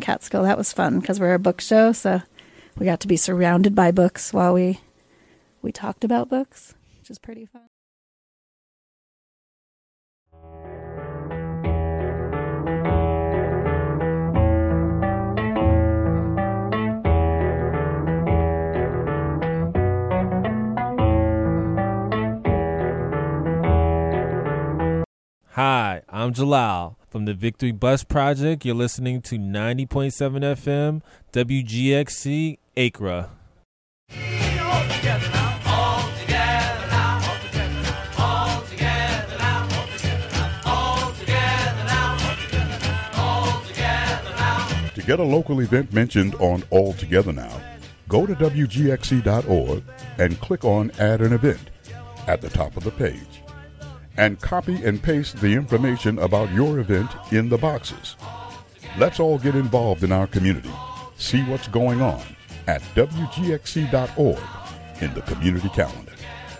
Catskill. That was fun because we're a book show, so we got to be surrounded by books while we talked about books, which is pretty fun. Hi, I'm Jalal from the Victory Bus Project. You're listening to 90.7 FM, WGXC, Acra. To get a local event mentioned on All Together Now, go to WGXC.org and click on Add an Event at the top of the page. And copy and paste the information about your event in the boxes. Let's all get involved in our community. See what's going on at WGXC.org in the community calendar.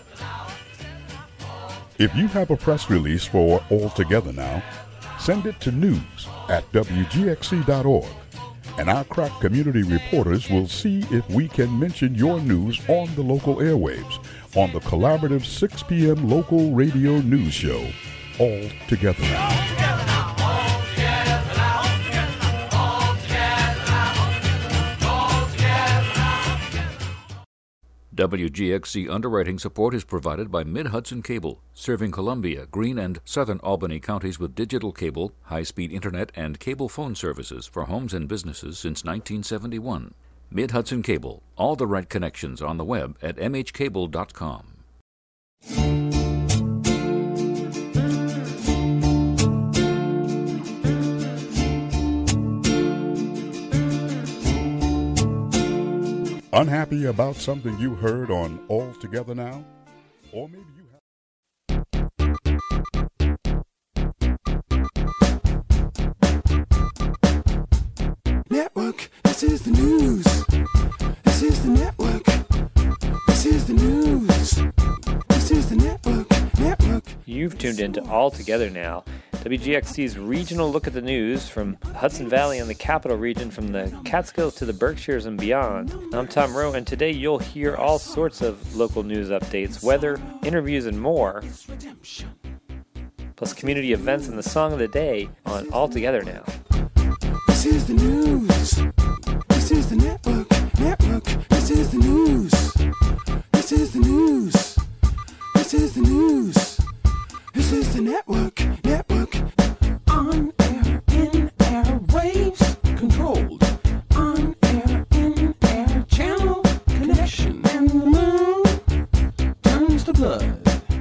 If you have a press release for All Together Now, send it to news@WGXC.org, and our crack community reporters will see if we can mention your news on the local airwaves on the collaborative 6 p.m. local radio news show, All Together Now. WGXC underwriting support is provided by Mid-Hudson Cable, serving Columbia, Greene, and southern Albany counties with digital cable, high-speed internet, and cable phone services for homes and businesses since 1971. Mid-Hudson Cable, all the right connections on the web at mhcable.com. Unhappy about something you heard on All Together Now? Or maybe you have... Network, this is the news. This is the network. This is the news. This is the network. You've tuned into All Together Now, WGXC's regional look at the news from the Hudson Valley and the Capital Region, from the Catskills to the Berkshires and beyond. I'm Tom Rowe, and today you'll hear all sorts of local news updates, weather, interviews, and more, plus community events and the song of the day on All Together Now. This is the news. This is the network. This is the news. This is the news. This is the news. This is the network. On air, in air, waves controlled. On air, in air, channel connection. And the moon turns to blood.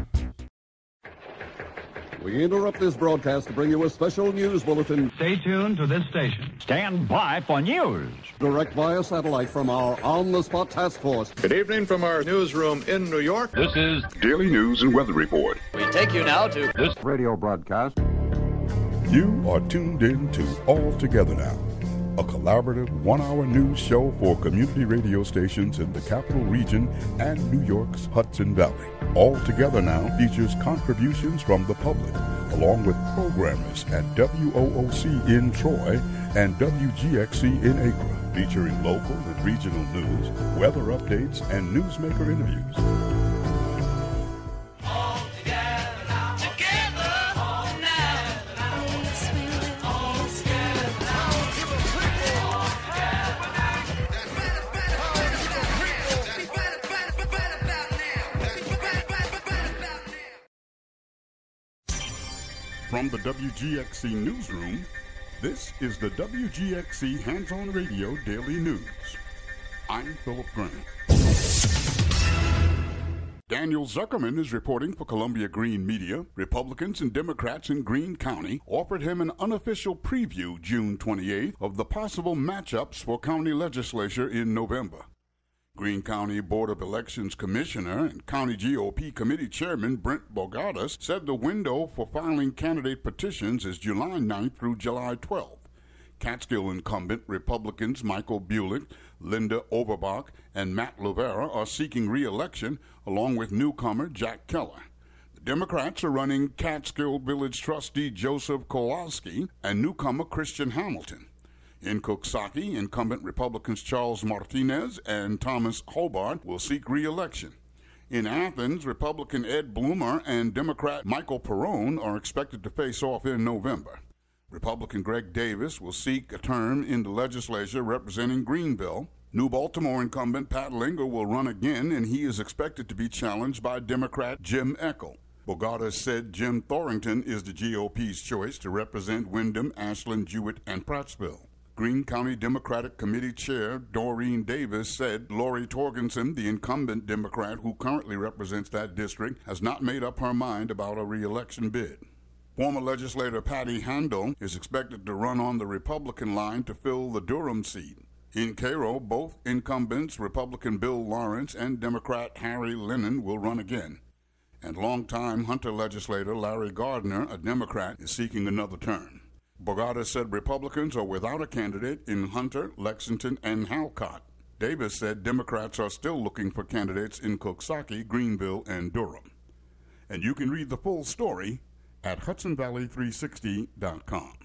We interrupt this broadcast to bring you a special news bulletin. Stay tuned to this station. Stand by for news. Direct via satellite from our on-the-spot task force. Good evening from our newsroom in New York. This is Daily News and Weather Report. We take you now to this radio broadcast. You are tuned in to All Together Now, a collaborative one-hour news show for community radio stations in the Capital Region and New York's Hudson Valley. All Together Now features contributions from the public, along with programmers at WOOC in Troy and WGXC in Acre, featuring local and regional news, weather updates, and newsmaker interviews. From the WGXC Newsroom, this is the WGXC Hands-On Radio Daily News. I'm Philip Grant. Daniel Zuckerman is reporting for Columbia Green Media. Republicans and Democrats in Greene County offered him an unofficial preview June 28th of the possible matchups for county legislature in November. Greene County Board of Elections Commissioner and County GOP Committee Chairman Brent Bogadas said the window for filing candidate petitions is July 9th through July 12th. Catskill incumbent Republicans Michael Bulick, Linda Overbach, and Matt Lovera are seeking re-election, along with newcomer Jack Keller. The Democrats are running Catskill Village trustee Joseph Kowalski and newcomer Christian Hamilton. In Coxsackie, incumbent Republicans Charles Martinez and Thomas Hobart will seek re-election. In Athens, Republican Ed Bloomer and Democrat Michael Perrone are expected to face off in November. Republican Greg Davis will seek a term in the legislature representing Greenville. New Baltimore incumbent Pat Linger will run again, and he is expected to be challenged by Democrat Jim Eckel. Bogata said Jim Thorington is the GOP's choice to represent Windham, Ashland, Jewett, and Prattsville. Greene County Democratic Committee Chair Doreen Davis said Lori Torgensen, the incumbent Democrat who currently represents that district, has not made up her mind about a re-election bid. Former legislator Patty Handel is expected to run on the Republican line to fill the Durham seat. In Cairo, both incumbents, Republican Bill Lawrence and Democrat Harry Lennon, will run again. And longtime Hunter legislator Larry Gardner, a Democrat, is seeking another term. Bogata said Republicans are without a candidate in Hunter, Lexington, and Halcott. Davis said Democrats are still looking for candidates in Coxsackie, Greenville, and Durham. And you can read the full story at HudsonValley360.com.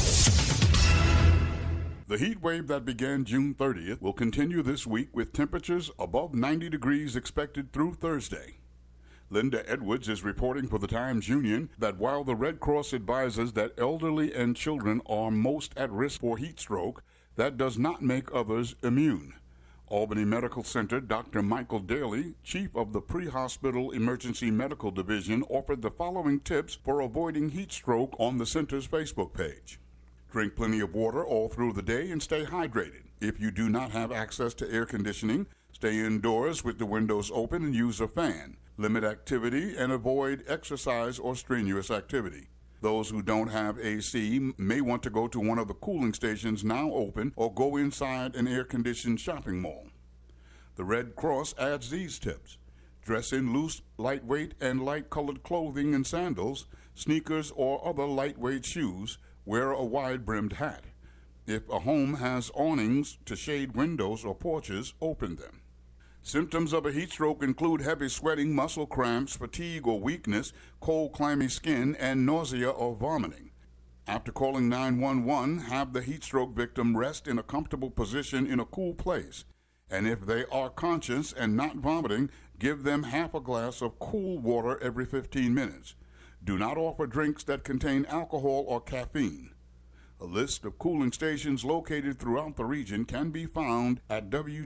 The heat wave that began June 30th will continue this week with temperatures above 90 degrees expected through Thursday. Linda Edwards is reporting for the Times-Union that while the Red Cross advises that elderly and children are most at risk for heat stroke, that does not make others immune. Albany Medical Center Dr. Michael Daly, chief of the Pre-Hospital Emergency Medical Division, offered the following tips for avoiding heat stroke on the center's Facebook page. Drink plenty of water all through the day and stay hydrated. If you do not have access to air conditioning, stay indoors with the windows open and use a fan. Limit activity and avoid exercise or strenuous activity. Those who don't have AC may want to go to one of the cooling stations now open or go inside an air-conditioned shopping mall. The Red Cross adds these tips. Dress in loose, lightweight, and light-colored clothing and sandals, sneakers, or other lightweight shoes. Wear a wide-brimmed hat. If a home has awnings to shade windows or porches, open them. Symptoms of a heat stroke include heavy sweating, muscle cramps, fatigue or weakness, cold, clammy skin, and nausea or vomiting. After calling 911, have the heat stroke victim rest in a comfortable position in a cool place. And if they are conscious and not vomiting, give them half a glass of cool water every 15 minutes. Do not offer drinks that contain alcohol or caffeine. A list of cooling stations located throughout the region can be found at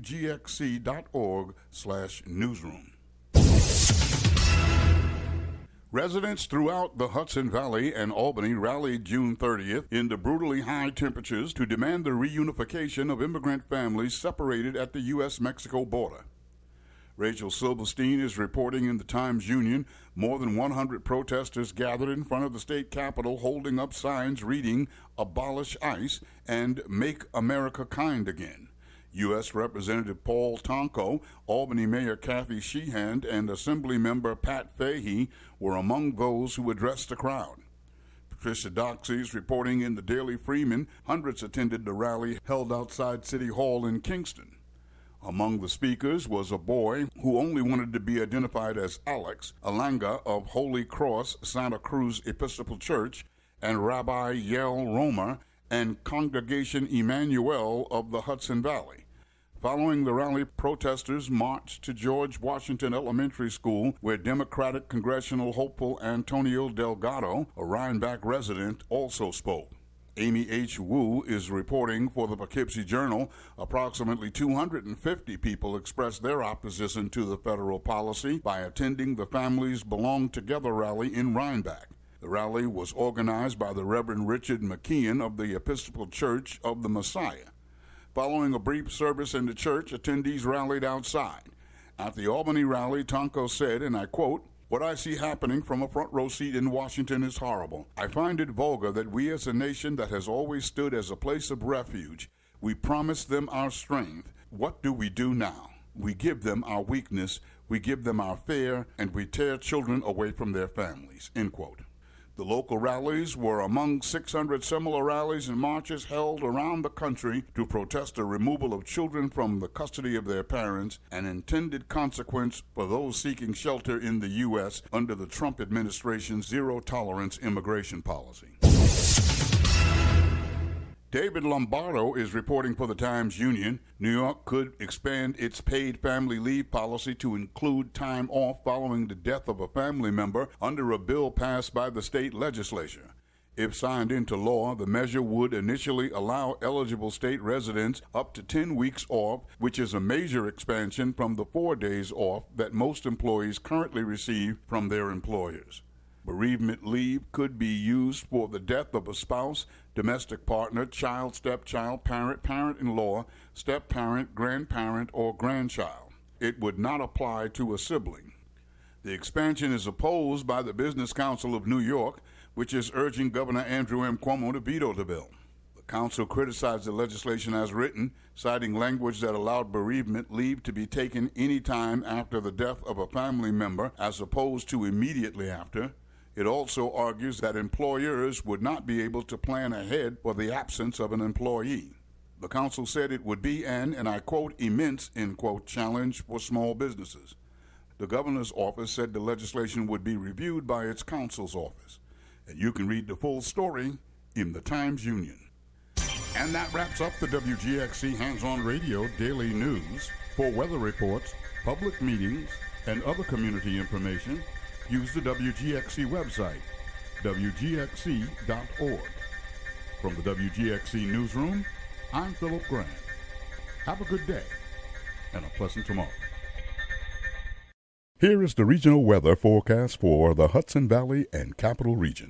wgxc.org/newsroom. Residents throughout the Hudson Valley and Albany rallied June 30th in the brutally high temperatures to demand the reunification of immigrant families separated at the U.S.-Mexico border. Rachel Silverstein is reporting in the Times-Union more than 100 protesters gathered in front of the state capitol holding up signs reading "Abolish ICE" and "Make America Kind Again." U.S. Representative Paul Tonko, Albany Mayor Kathy Sheehan, and Assembly Member Pat Fahey were among those who addressed the crowd. Patricia Doxey is reporting in the Daily Freeman hundreds attended the rally held outside City Hall in Kingston. Among the speakers was a boy who only wanted to be identified as Alex Alanga of Holy Cross Santa Cruz Episcopal Church, and Rabbi Yael Romer and Congregation Emmanuel of the Hudson Valley. Following the rally, protesters marched to George Washington Elementary School, where Democratic congressional hopeful Antonio Delgado, a Rhinebeck resident, also spoke. Amy H. Wu is reporting for the Poughkeepsie Journal. Approximately 250 people expressed their opposition to the federal policy by attending the Families Belong Together rally in Rhinebeck. The rally was organized by the Reverend Richard McKeon of the Episcopal Church of the Messiah. Following a brief service in the church, attendees rallied outside. At the Albany rally, Tonko said, and I quote, "What I see happening from a front row seat in Washington is horrible. I find it vulgar that we as a nation that has always stood as a place of refuge, we promise them our strength. What do we do now? We give them our weakness, we give them our fear, and we tear children away from their families." End quote. The local rallies were among 600 similar rallies and marches held around the country to protest the removal of children from the custody of their parents, an intended consequence for those seeking shelter in the U.S. under the Trump administration's zero-tolerance immigration policy. David Lombardo is reporting for the Times-Union. New York could expand its paid family leave policy to include time off following the death of a family member under a bill passed by the state legislature. If signed into law, the measure would initially allow eligible state residents up to 10 weeks off, which is a major expansion from the 4 days off that most employees currently receive from their employers. Bereavement leave could be used for the death of a spouse, domestic partner, child, stepchild, parent, parent-in-law, step-parent, grandparent, or grandchild. It would not apply to a sibling. The expansion is opposed by the Business Council of New York, which is urging Governor Andrew M. Cuomo to veto the bill. The council criticized the legislation as written, citing language that allowed bereavement leave to be taken any time after the death of a family member as opposed to immediately after. It also argues that employers would not be able to plan ahead for the absence of an employee. The council said it would be an, and I quote, immense, end quote, challenge for small businesses. The governor's office said the legislation would be reviewed by its counsel's office. And you can read the full story in the Times-Union. And that wraps up the WGXC Hands-On Radio Daily News. For weather reports, public meetings, and other community information, use the WGXC website, wgxc.org. From the WGXC Newsroom, I'm Philip Grant. Have a good day and a pleasant tomorrow. Here is the regional weather forecast for the Hudson Valley and Capital Region.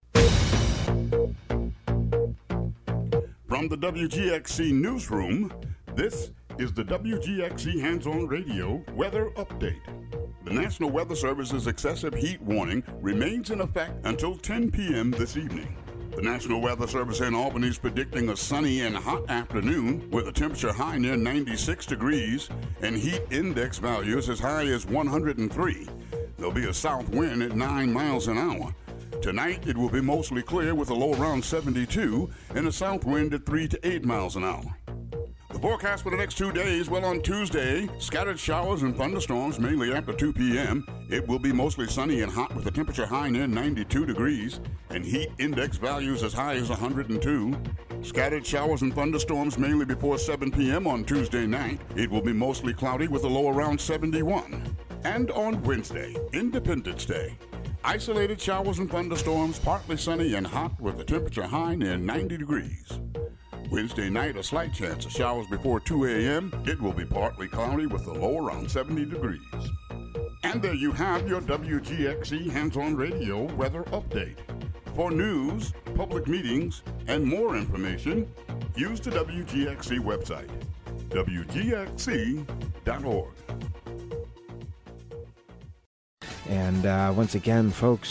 From the WGXC Newsroom, this is the WGXC Hands-On Radio Weather Update. The National Weather Service's excessive heat warning remains in effect until 10 p.m. this evening. The National Weather Service in Albany is predicting a sunny and hot afternoon with a temperature high near 96 degrees and heat index values as high as 103. There'll be a south wind at 9 miles an hour. Tonight, it will be mostly clear with a low around 72 and a south wind at 3 to 8 miles an hour. The forecast for the next 2 days, well, on Tuesday, scattered showers and thunderstorms mainly after 2 p.m. It will be mostly sunny and hot with a temperature high near 92 degrees and heat index values as high as 102. Scattered showers and thunderstorms mainly before 7 p.m. on Tuesday night. It will be mostly cloudy with a low around 71. And on Wednesday, Independence Day, isolated showers and thunderstorms, partly sunny and hot with a temperature high near 90 degrees. Wednesday night, a slight chance of showers before 2 a.m. It will be partly cloudy with a low around 70 degrees. And there you have your WGXC Hands-On Radio Weather Update. For news, public meetings, and more information, use the WGXC website, wgxc.org. And once again, folks,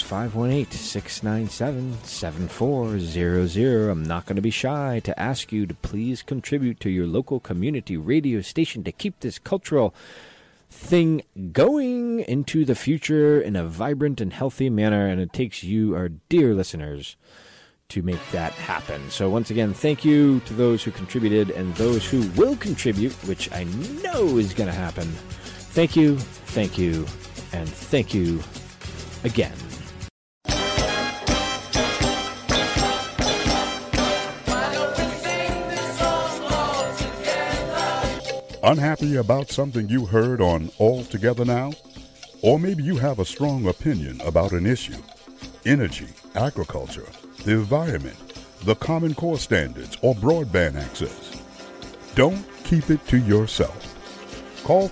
518-697-7400. I'm not going to be shy to ask you to please contribute to your local community radio station to keep this cultural thing going into the future in a vibrant and healthy manner. And it takes you, our dear listeners, to make that happen. So once again, thank you to those who contributed and those who will contribute, which I know is going to happen. Thank you, and thank you again. Unhappy about something you heard on All Together Now? Or maybe you have a strong opinion about an issue. Energy, agriculture, the environment, the Common Core standards, or broadband access. Don't keep it to yourself. Call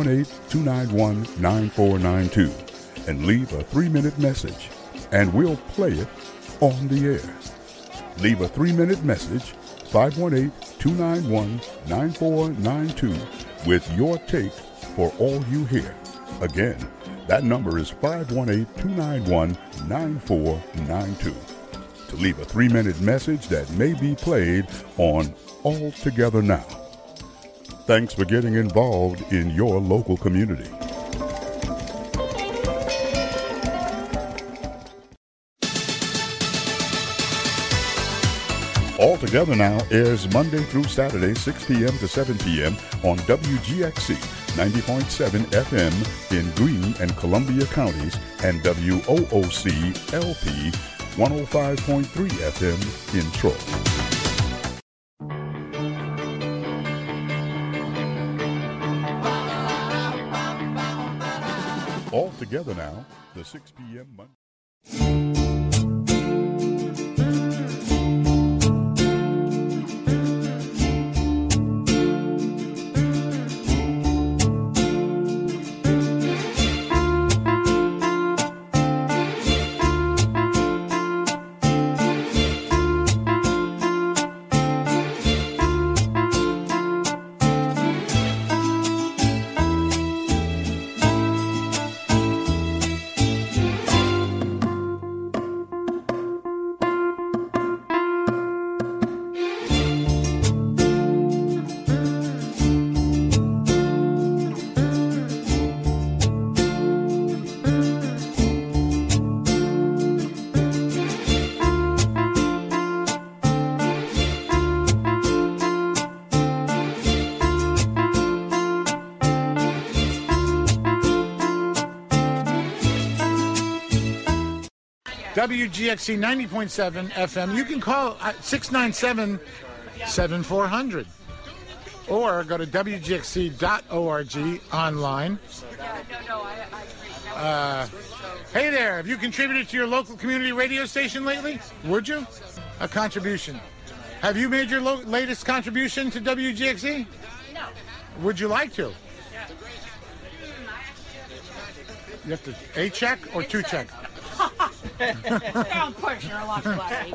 518-291-9492 and leave a 3-minute message, and we'll play it on the air. Leave a 3-minute message, 518-291-9492, with your take for all you hear. Again, that number is 518-291-9492. To leave a 3-minute message that may be played on All Together Now. Thanks for getting involved in your local community. All Together Now airs Monday through Saturday, 6 p.m. to 7 p.m. on WGXC 90.7 FM in Greene and Columbia counties and WOOC LP 105.3 FM in Troy. All together now, the 6 p.m. Monday. WGXC 90.7 FM. You can call 697-7400 or go to WGXC.org online. Hey there, have you contributed to your local community radio station lately? Would you? A contribution. Have you made your latest contribution to WGXC? No. Would you like to? You have to a check or two check? Don't push your luck, buddy.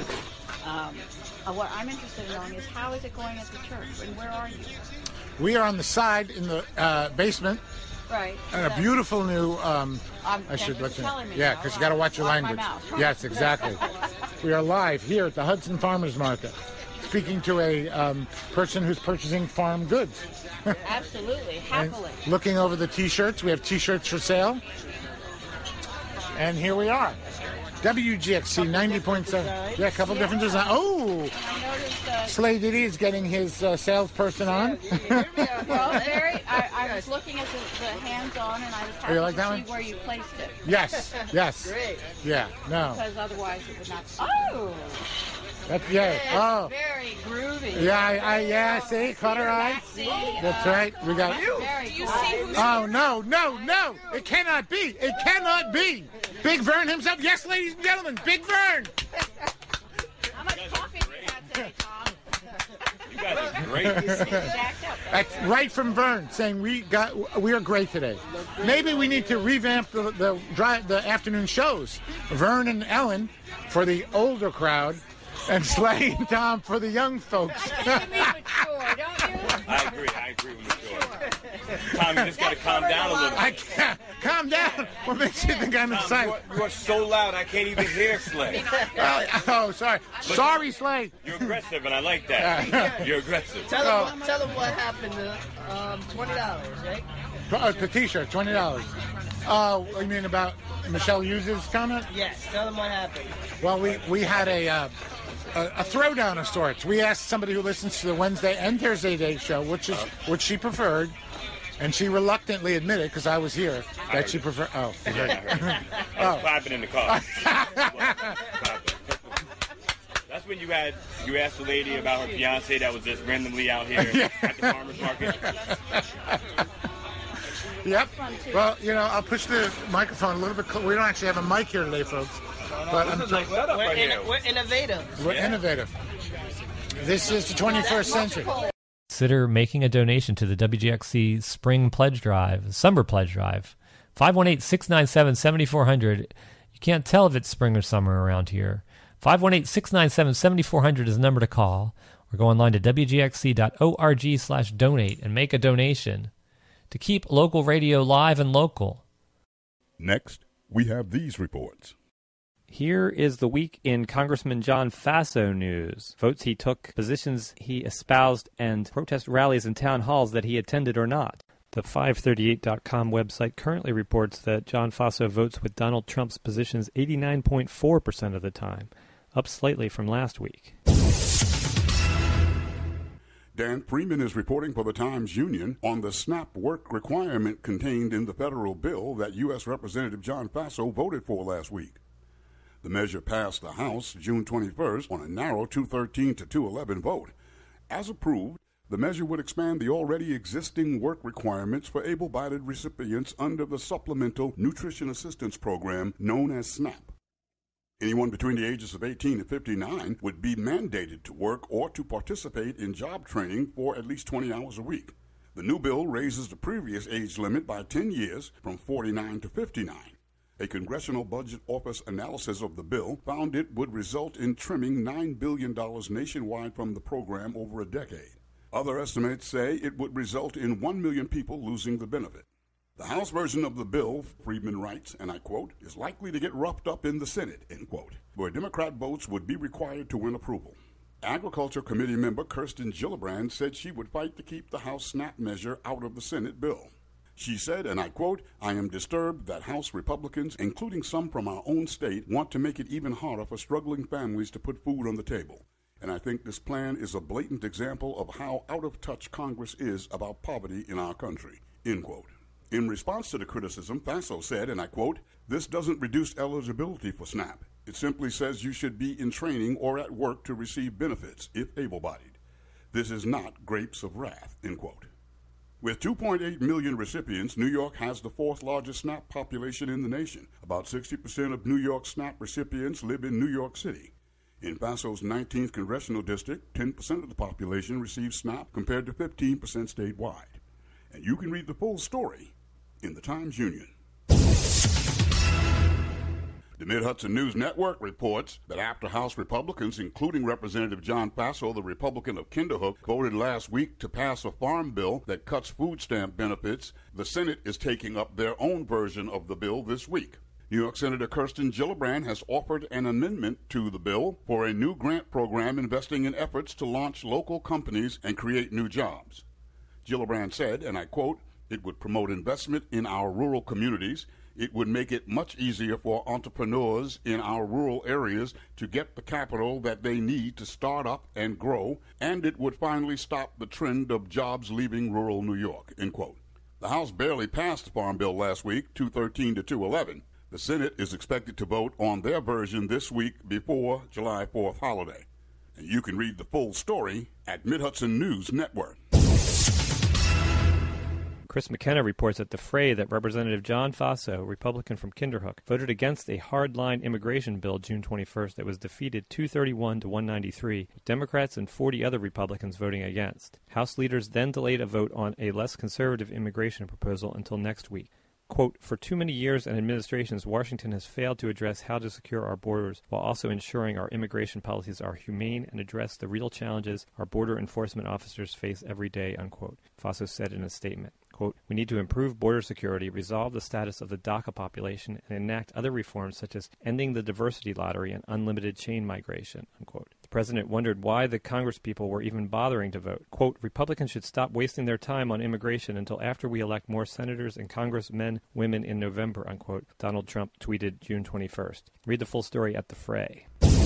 What I'm interested in knowing is how is it going at the church, and where are you? We are on the side in the basement. Right. And a beautiful new. I should let you. Yeah, because you got to watch your language. Yes, exactly. We are live here at the Hudson Farmers Market, speaking to a person who's purchasing farm goods. Absolutely, happily. And looking over the T-shirts, we have T-shirts for sale. And here we are. WGXC 90.7. Yeah, a couple different designs. Oh! Slay Diddy is getting his salesperson on. Well, Larry, I was looking at the hands-on, and I was happy like to see where you placed it. Yes, yes. Great. Yeah, no. Because otherwise it would not... Oh! That's, yeah. Oh. Very groovy. Yeah, see? Caught her eye. That's right. We got... Do you see who's... Oh, no. It cannot be. It cannot be. Big Vern himself. Yes, ladies and gentlemen, Big Vern. How much coffee did you have today, Tom? You guys are great. That's right from Vern, saying we are great today. Maybe we need to revamp the afternoon shows. Vern and Ellen for the older crowd, and Slay and Tom for the young folks. That's what you mean mature, don't you? I agree with mature. Tom, you just got to calm down a little bit. I can't. Calm down. What makes you think I'm excited? You are so loud, I can't even hear Slay. Oh, sorry. Sorry, Slay. You're aggressive, and I like that. You're aggressive. Tell them what happened to $20, right? The T-shirt, $20. You mean about Michelle Hughes' comment? Yes. Tell them what happened. Well, we had a throwdown of sorts. We asked somebody who listens to the Wednesday and Thursday day show which she preferred, and she reluctantly admitted, because I was here, that she preferred. Oh, I was clapping in the car. That's when you asked the lady about her fiance that was just randomly out here at the farmer's market. Yep. Well, I'll push the microphone a little bit. We don't actually have a mic here today, folks. But we're innovative. We're innovative. This is the 21st century. Consider making a donation to the WGXC Spring Pledge Drive, Summer Pledge Drive. 518-697-7400. You can't tell if it's spring or summer around here. 518-697-7400 is the number to call. Or go online to wgxc.org/donate and make a donation to keep local radio live and local. Next, we have these reports. Here is the week in Congressman John Faso news. Votes he took, positions he espoused, and protest rallies and town halls that he attended or not. The 538.com website currently reports that John Faso votes with Donald Trump's positions 89.4% of the time, up slightly from last week. Dan Freeman is reporting for the Times-Union on the SNAP work requirement contained in the federal bill that U.S. Representative John Faso voted for last week. The measure passed the House June 21st on a narrow 213 to 211 vote. As approved, The measure would expand the already existing work requirements for able-bodied recipients under the Supplemental Nutrition Assistance Program known as SNAP. Anyone between the ages of 18 and 59 would be mandated to work or to participate in job training for at least 20 hours a week. The new bill raises the previous age limit by 10 years from 49 to 59. A Congressional Budget Office analysis of the bill found it would result in trimming $9 billion nationwide from the program over a decade. Other estimates say it would result in 1 million people losing the benefit. The House version of the bill, Friedman writes, and I quote, is likely to get roughed up in the Senate, end quote, where Democrat votes would be required to win approval. Agriculture Committee member Kirsten Gillibrand said she would fight to keep the House SNAP measure out of the Senate bill. She said, and I quote, I am disturbed that House Republicans, including some from our own state, want to make it even harder for struggling families to put food on the table. And I think this plan is a blatant example of how out of touch Congress is about poverty in our country, end quote. In response to the criticism, Faso said, and I quote, this doesn't reduce eligibility for SNAP. It simply says you should be in training or at work to receive benefits if able-bodied. This is not grapes of wrath, end quote. With 2.8 million recipients, New York has the fourth largest SNAP population in the nation. About 60% of New York SNAP recipients live in New York City. In Faso's 19th congressional district, 10% of the population receives SNAP compared to 15% statewide. And you can read the full story in the Times-Union. The Mid-Hudson News Network reports that after House Republicans, including Representative John Faso, the Republican of Kinderhook, voted last week to pass a farm bill that cuts food stamp benefits, the Senate is taking up their own version of the bill this week. New York Senator Kirsten Gillibrand has offered an amendment to the bill for a new grant program investing in efforts to launch local companies and create new jobs. Gillibrand said, and I quote, it would promote investment in our rural communities. It would make it much easier for entrepreneurs in our rural areas to get the capital that they need to start up and grow, and it would finally stop the trend of jobs leaving rural New York, end quote. The House barely passed the Farm Bill last week, 213 to 211. The Senate is expected to vote on their version this week before July 4th holiday. And you can read the full story at Mid-Hudson News Network. Chris McKenna reports at the fray that Representative John Faso, Republican from Kinderhook, voted against a hardline immigration bill June 21st that was defeated 231 to 193, with Democrats and 40 other Republicans voting against. House leaders then delayed a vote on a less conservative immigration proposal until next week. Quote, for too many years and administrations, Washington has failed to address how to secure our borders while also ensuring our immigration policies are humane and address the real challenges our border enforcement officers face every day, unquote, Faso said in a statement. Quote, we need to improve border security, resolve the status of the DACA population, and enact other reforms such as ending the diversity lottery and unlimited chain migration, unquote. The president wondered why the congresspeople were even bothering to vote. Quote, Republicans should stop wasting their time on immigration until after we elect more senators and congressmen, women in November, unquote, Donald Trump tweeted June 21st. Read the full story at the fray.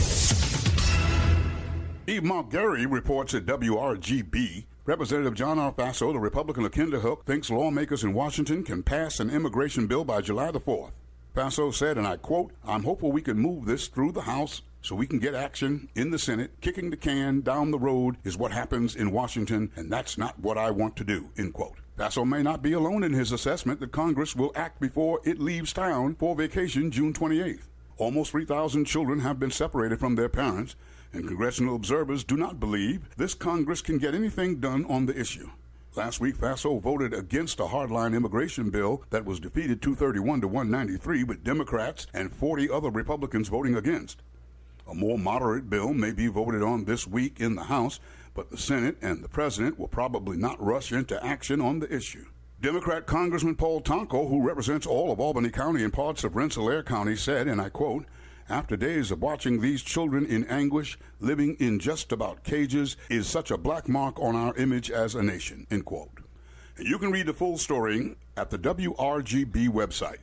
Eve Montgomery reports at WRGB, Representative John R. Faso, the Republican of Kinderhook, thinks lawmakers in Washington can pass an immigration bill by July the 4th. Faso said, and I quote, I'm hopeful we can move this through the House so we can get action in the Senate. Kicking the can down the road is what happens in Washington, and that's not what I want to do, end quote. Faso may not be alone in his assessment that Congress will act before it leaves town for vacation June 28th. Almost 3,000 children have been separated from their parents, and congressional observers do not believe this Congress can get anything done on the issue. Last week, Faso voted against a hardline immigration bill that was defeated 231 to 193, with Democrats and 40 other Republicans voting against. A more moderate bill may be voted on this week in the House, but the Senate and the President will probably not rush into action on the issue. Democrat Congressman Paul Tonko, who represents all of Albany County and parts of Rensselaer County, said, and I quote, after days of watching these children in anguish, living in just about cages, is such a black mark on our image as a nation, end quote. And you can read the full story at the WRGB website.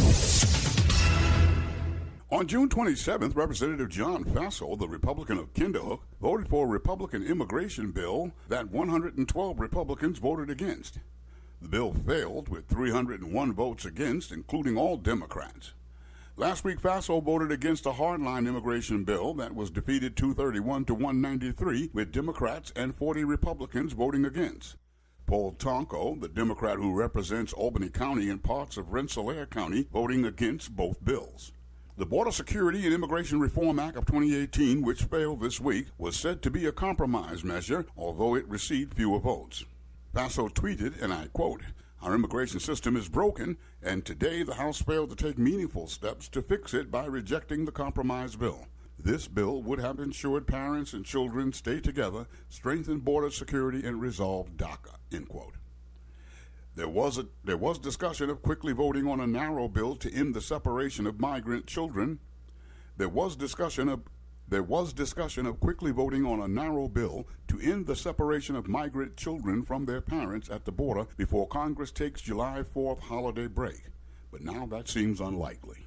On June 27th, Representative John Faso, the Republican of Kinderhook, voted for a Republican immigration bill that 112 Republicans voted against. The bill failed with 301 votes against, including all Democrats. Last week, Faso voted against a hardline immigration bill that was defeated 231 to 193, with Democrats and 40 Republicans voting against. Paul Tonko, the Democrat who represents Albany County and parts of Rensselaer County, voting against both bills. The Border Security and Immigration Reform Act of 2018, which failed this week, was said to be a compromise measure, although it received fewer votes. Faso tweeted, and I quote, "Our immigration system is broken, and today the House failed to take meaningful steps to fix it by rejecting the compromise bill. This bill would have ensured parents and children stay together, strengthened border security, and resolved DACA," end quote. There was discussion of quickly voting on a narrow bill to end the separation of migrant children. There was discussion of quickly voting on a narrow bill to end the separation of migrant children from their parents at the border before Congress takes July 4th holiday break. But now that seems unlikely.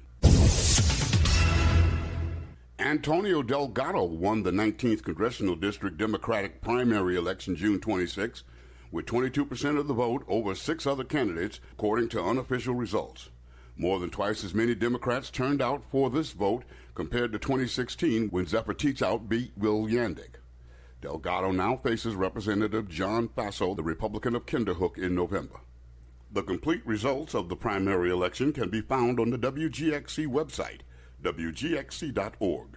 Antonio Delgado won the 19th Congressional District Democratic primary election June 26, with 22% of the vote over 6 other candidates, according to unofficial results. More than twice as many Democrats turned out for this vote compared to 2016 when Zephyr Teachout beat Will Yandick. Delgado now faces Representative John Faso, the Republican of Kinderhook, in November. The complete results of the primary election can be found on the WGXC website, wgxc.org.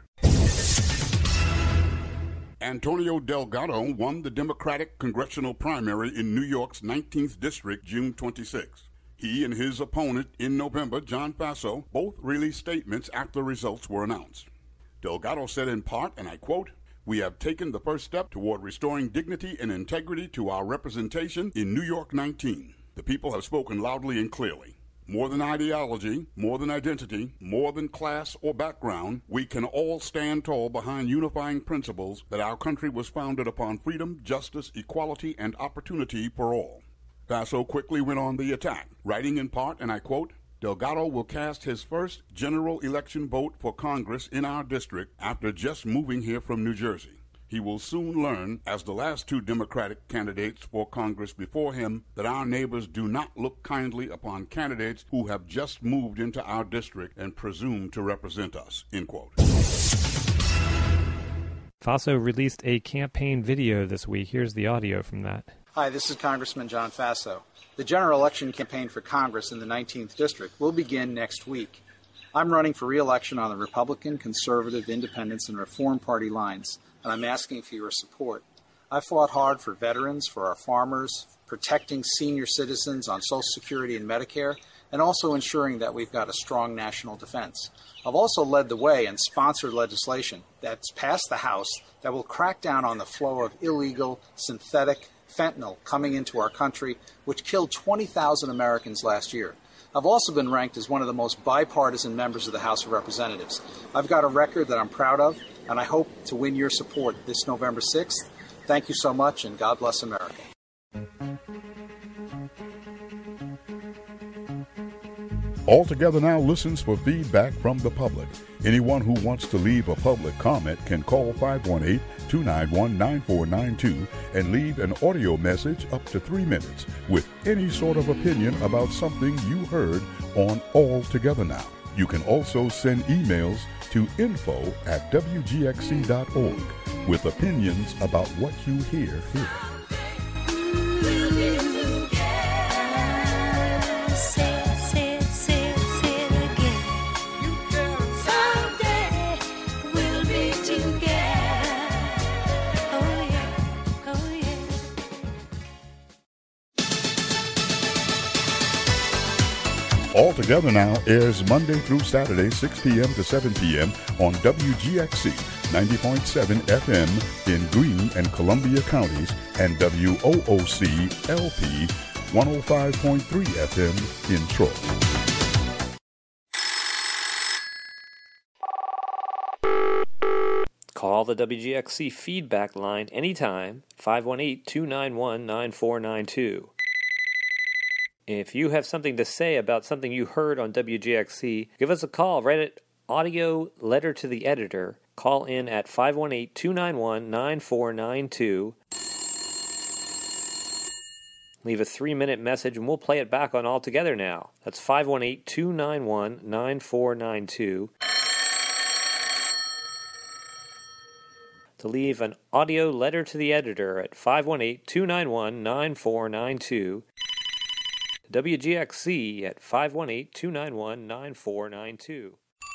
Antonio Delgado won the Democratic congressional primary in New York's 19th District June 26. He and his opponent in November, John Faso, both released statements after results were announced. Delgado said in part, and I quote, "We have taken the first step toward restoring dignity and integrity to our representation in New York 19. The people have spoken loudly and clearly. More than ideology, more than identity, more than class or background, we can all stand tall behind unifying principles that our country was founded upon: freedom, justice, equality, and opportunity for all." Faso quickly went on the attack, writing in part, and I quote, "Delgado will cast his first general election vote for Congress in our district after just moving here from New Jersey. He will soon learn, as the last 2 Democratic candidates for Congress before him, that our neighbors do not look kindly upon candidates who have just moved into our district and presume to represent us," end quote. Faso released a campaign video this week. Here's the audio from that. Hi, this is Congressman John Faso. The general election campaign for Congress in the 19th District will begin next week. I'm running for re-election on the Republican, Conservative, Independents, and Reform Party lines, and I'm asking for your support. I fought hard for veterans, for our farmers, protecting senior citizens on Social Security and Medicare, and also ensuring that we've got a strong national defense. I've also led the way and sponsored legislation that's passed the House that will crack down on the flow of illegal, synthetic fentanyl coming into our country, which killed 20,000 Americans last year. I've also been ranked as one of the most bipartisan members of the House of Representatives. I've got a record that I'm proud of, and I hope to win your support this November 6th. Thank you so much, and God bless America. Altogether Now listens for feedback from the public. Anyone who wants to leave a public comment can call 518-291-9492 and leave an audio message up to 3 minutes with any sort of opinion about something you heard on Altogether Now. You can also send emails to info@wgxc.org with opinions about what you hear here. Altogether Now airs Monday through Saturday, 6 p.m. to 7 p.m. on WGXC 90.7 FM in Greene and Columbia counties and WOOC LP 105.3 FM in Troy. Call the WGXC feedback line anytime, 518-291-9492. If you have something to say about something you heard on WGXC, give us a call. Write an audio letter to the editor. Call in at 518-291-9492. Leave a 3-minute message and we'll play it back on All Together Now. That's 518-291-9492. To leave an audio letter to the editor at 518-291-9492. WGXC at 518-291-9492.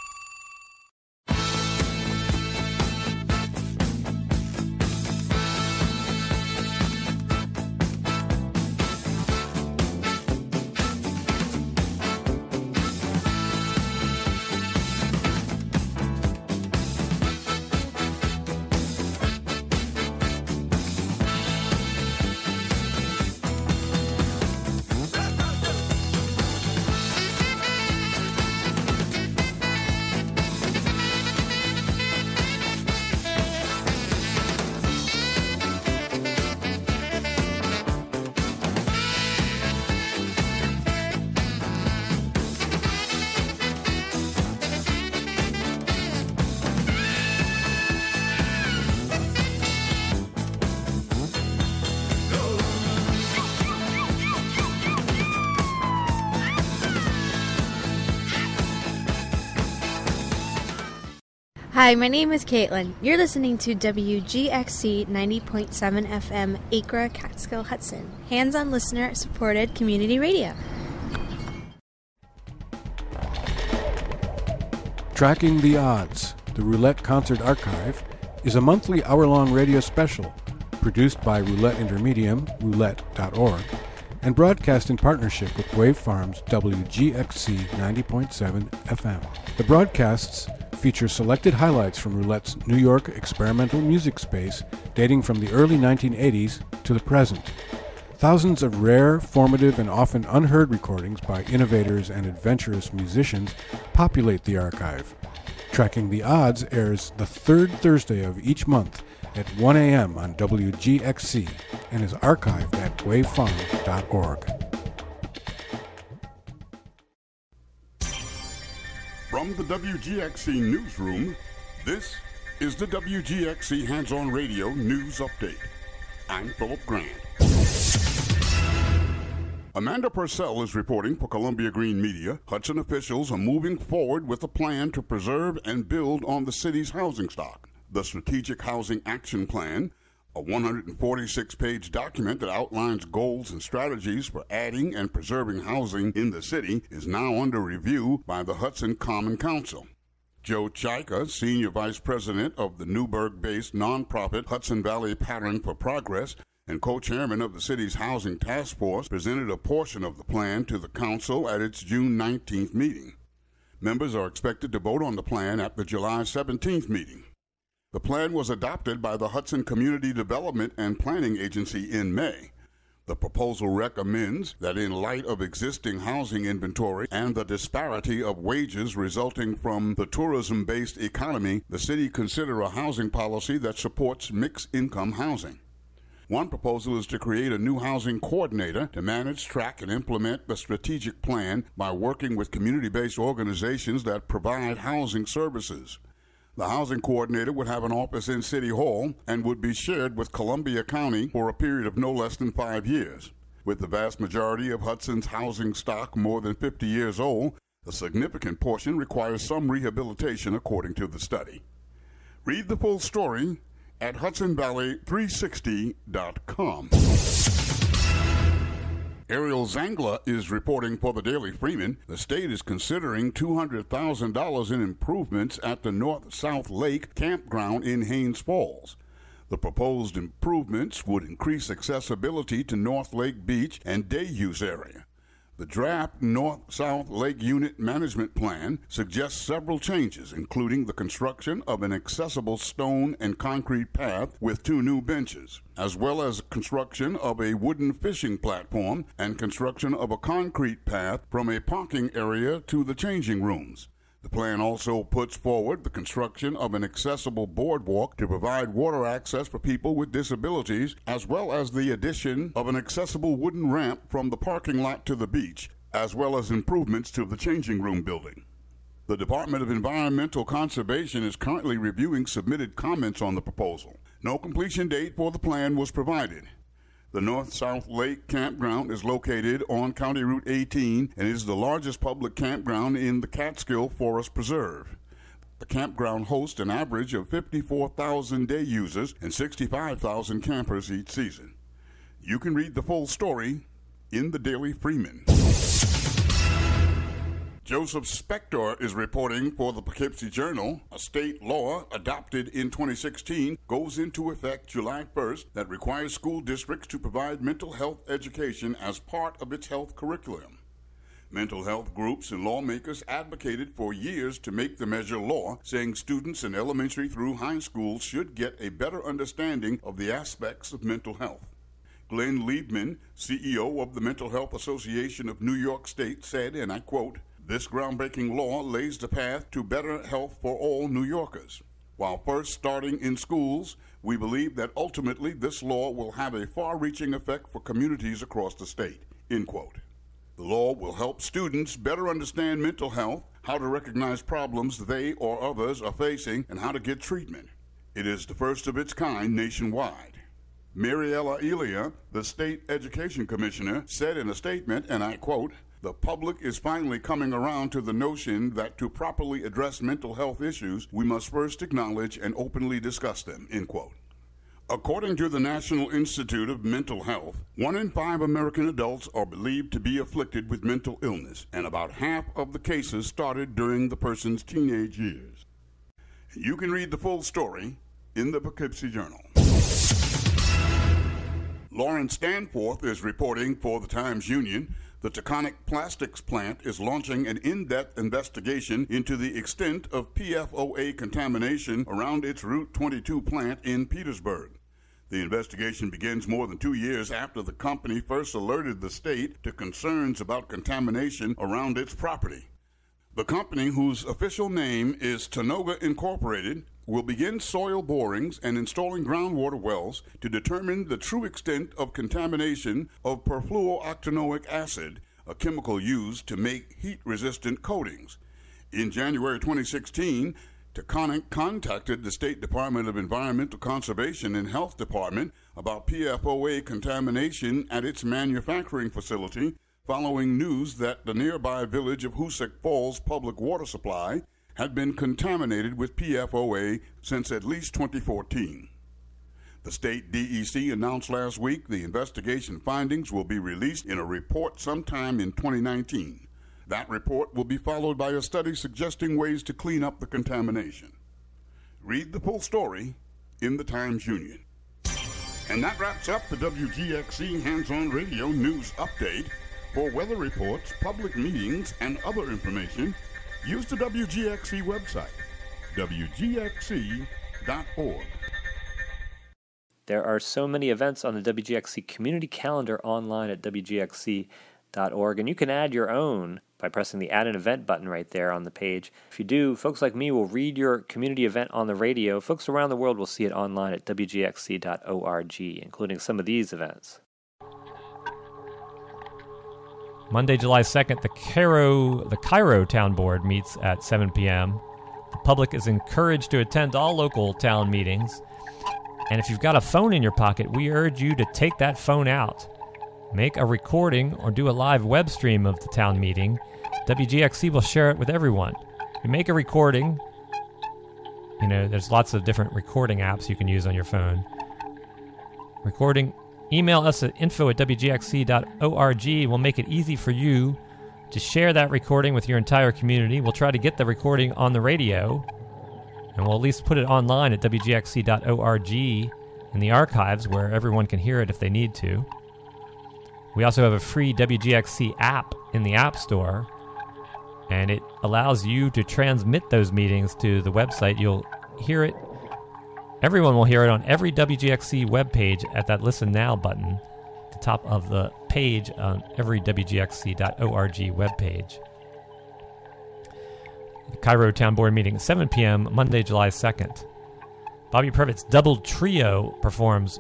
Hi, my name is Caitlin. You're listening to WGXC 90.7 FM, Acra, Catskill, Hudson. Hands-on listener-supported community radio. Tracking the Odds, the Roulette Concert Archive, is a monthly hour-long radio special produced by Roulette Intermedium, roulette.org, and broadcast in partnership with Wave Farms WGXC 90.7 FM. The broadcasts feature selected highlights from Roulette's New York experimental music space dating from the early 1980s to the present. Thousands of rare, formative, and often unheard recordings by innovators and adventurous musicians populate the archive. Tracking the Odds airs the third Thursday of each month at 1 a.m. on WGXC and is archived at wavefarm.org. From the WGXC Newsroom, this is the WGXC Hands-On Radio News Update. I'm Philip Grant. Amanda Purcell is reporting for Columbia Green Media. Hudson officials are moving forward with a plan to preserve and build on the city's housing stock. The Strategic Housing Action Plan, a 146-page document that outlines goals and strategies for adding and preserving housing in the city, is now under review by the Hudson Common Council. Joe Chaika, Senior Vice President of the Newburgh-based nonprofit Hudson Valley Pattern for Progress and co-chairman of the city's Housing Task Force, presented a portion of the plan to the council at its June 19th meeting. Members are expected to vote on the plan at the July 17th meeting. The plan was adopted by the Hudson Community Development and Planning Agency in May. The proposal recommends that in light of existing housing inventory and the disparity of wages resulting from the tourism-based economy, the city consider a housing policy that supports mixed-income housing. One proposal is to create a new housing coordinator to manage, track, and implement the strategic plan by working with community-based organizations that provide housing services. The housing coordinator would have an office in City Hall and would be shared with Columbia County for a period of no less than 5 years. With the vast majority of Hudson's housing stock more than 50 years old, a significant portion requires some rehabilitation, according to the study. Read the full story at HudsonValley360.com. Ariel Zangler is reporting for the Daily Freeman. The state is considering $200,000 in improvements at the North-South Lake campground in Haines Falls. The proposed improvements would increase accessibility to North Lake Beach and day use area. The draft North-South Lake Unit Management Plan suggests several changes, including the construction of an accessible stone and concrete path with 2 new benches, as well as construction of a wooden fishing platform and construction of a concrete path from a parking area to the changing rooms. The plan also puts forward the construction of an accessible boardwalk to provide water access for people with disabilities, as well as the addition of an accessible wooden ramp from the parking lot to the beach, as well as improvements to the changing room building. The Department of Environmental Conservation is currently reviewing submitted comments on the proposal. No completion date for the plan was provided. The North-South Lake Campground is located on County Route 18 and is the largest public campground in the Catskill Forest Preserve. The campground hosts an average of 54,000 day users and 65,000 campers each season. You can read the full story in the Daily Freeman. Joseph Spector is reporting for the Poughkeepsie Journal. A state law adopted in 2016 goes into effect July 1st that requires school districts to provide mental health education as part of its health curriculum. Mental health groups and lawmakers advocated for years to make the measure law, saying students in elementary through high school should get a better understanding of the aspects of mental health. Glenn Liebman, CEO of the Mental Health Association of New York State, said, and I quote, "This groundbreaking law lays the path to better health for all New Yorkers. While first starting in schools, we believe that ultimately this law will have a far-reaching effect for communities across the state." End quote. The law will help students better understand mental health, how to recognize problems they or others are facing, and how to get treatment. It is the first of its kind nationwide. Mariella Elia, the state education commissioner, said in a statement, and I quote, "The public is finally coming around to the notion that to properly address mental health issues, we must first acknowledge and openly discuss them," end quote. According to the National Institute of Mental Health, 1 in 5 American adults are believed to be afflicted with mental illness, and about half of the cases started during the person's teenage years. You can read the full story in the Poughkeepsie Journal. Lauren Stanforth is reporting for the Times-Union. The Taconic Plastics plant is launching an in-depth investigation into the extent of PFOA contamination around its Route 22 plant in Petersburg. The investigation begins more than 2 years after the company first alerted the state to concerns about contamination around its property. The company, whose official name is Tanoga Incorporated, will begin soil borings and installing groundwater wells to determine the true extent of contamination of perfluorooctanoic acid, a chemical used to make heat-resistant coatings. In January 2016, Taconic contacted the State Department of Environmental Conservation and Health Department about PFOA contamination at its manufacturing facility following news that the nearby village of Hoosick Falls public water supply had been contaminated with PFOA since at least 2014. The state DEC announced last week the investigation findings will be released in a report sometime in 2019. That report will be followed by a study suggesting ways to clean up the contamination. Read the full story in the Times-Union. And that wraps up the WGXC Hands-On Radio News Update. For weather reports, public meetings, and other information, use the WGXC website, wgxc.org. There are so many events on the WGXC community calendar online at wgxc.org, and you can add your own by pressing the Add an Event button right there on the page. If you do, folks like me will read your community event on the radio. Folks around the world will see it online at wgxc.org, including some of these events. Monday, July 2nd, the Cairo Town Board meets at 7 p.m. The public is encouraged to attend all local town meetings. And if you've got a phone in your pocket, we urge you to take that phone out. Make a recording or do a live web stream of the town meeting. WGXC will share it with everyone. You make a recording. You know, there's lots of different recording apps you can use on your phone. Recording. Email us at info@wgxc.org. We'll make it easy for you to share that recording with your entire community. We'll try to get the recording on the radio, and we'll at least put it online at wgxc.org in the archives where everyone can hear it if they need to. We also have a free WGXC app in the App Store, and it allows you to transmit those meetings to the website. You'll hear it. Everyone will hear it on every WGXC webpage at that Listen Now button at the top of the page on every WGXC.org webpage. The Cairo Town Board meeting at 7 p.m. Monday, July 2nd. Bobby Previtt's Double Trio performs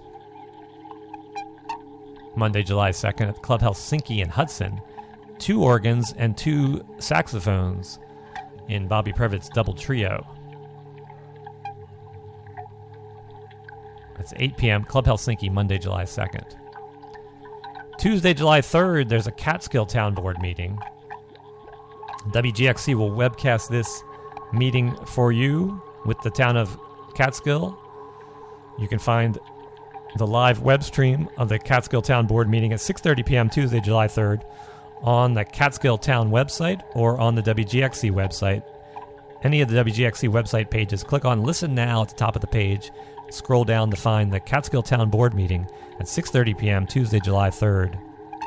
Monday, July 2nd at Club Helsinki in Hudson. 2 organs and 2 saxophones in Bobby Previtt's Double Trio. That's 8 p.m. Club Helsinki, Monday, July 2nd. Tuesday, July 3rd, there's a Catskill Town Board meeting. WGXC will webcast this meeting for you with the town of Catskill. You can find the live web stream of the Catskill Town Board meeting at 6:30 p.m. Tuesday, July 3rd on the Catskill Town website or on the WGXC website. Any of the WGXC website pages, click on Listen Now at the top of the page. Scroll down to find the Catskill Town Board meeting at 6:30 p.m. Tuesday, July 3rd.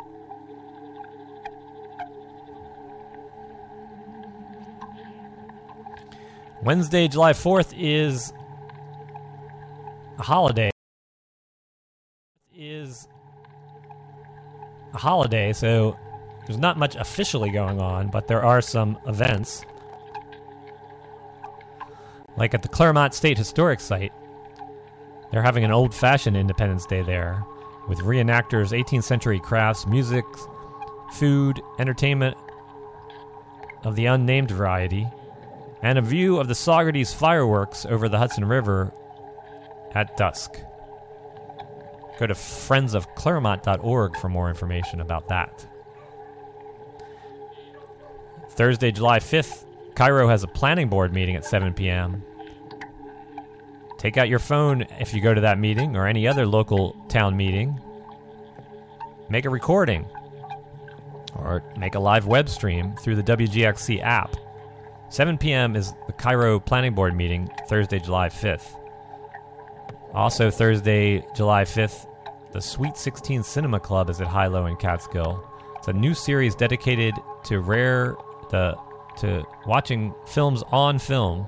Wednesday, July 4th is a holiday. So there's not much officially going on, but there are some events. Like at the Claremont State Historic Site, they're having an old-fashioned Independence Day there, with reenactors, 18th century crafts, music, food, entertainment of the unnamed variety, and a view of the Saugerties fireworks over the Hudson River at dusk. Go to friendsofclaremont.org for more information about that. Thursday, July 5th, Cairo has a planning board meeting at 7 p.m. Take out your phone if you go to that meeting or any other local town meeting. Make a recording or make a live web stream through the WGXC app. 7 p.m. is the Cairo Planning Board meeting, Thursday, July 5th. Also Thursday, July 5th, the Sweet 16 Cinema Club is at High-Low in Catskill. It's a new series dedicated to watching films on film.